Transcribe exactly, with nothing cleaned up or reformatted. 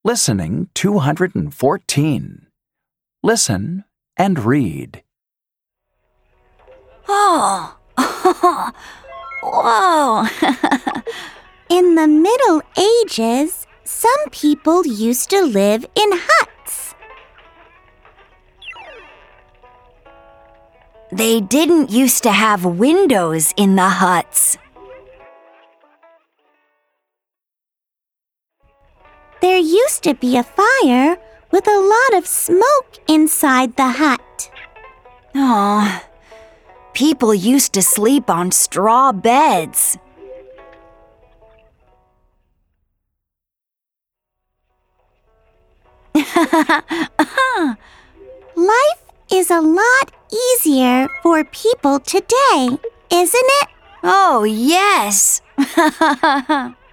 Listening two hundred fourteen. Listen and read. Oh, whoa. In the Middle Ages, some people used to live in huts. They didn't used to have windows in the huts. There used to be a fire with a lot of smoke inside the hut. Oh, people used to sleep on straw beds. Life is a lot easier for people today, isn't it? Oh, yes.